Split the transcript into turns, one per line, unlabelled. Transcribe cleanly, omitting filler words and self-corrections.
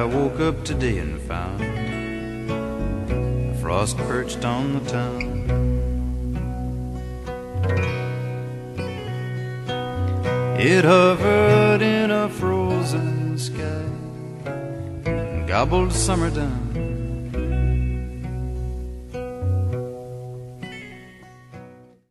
woke up today and found a frost perched on the town. It hovered in a frozen sky and gobbled summer down.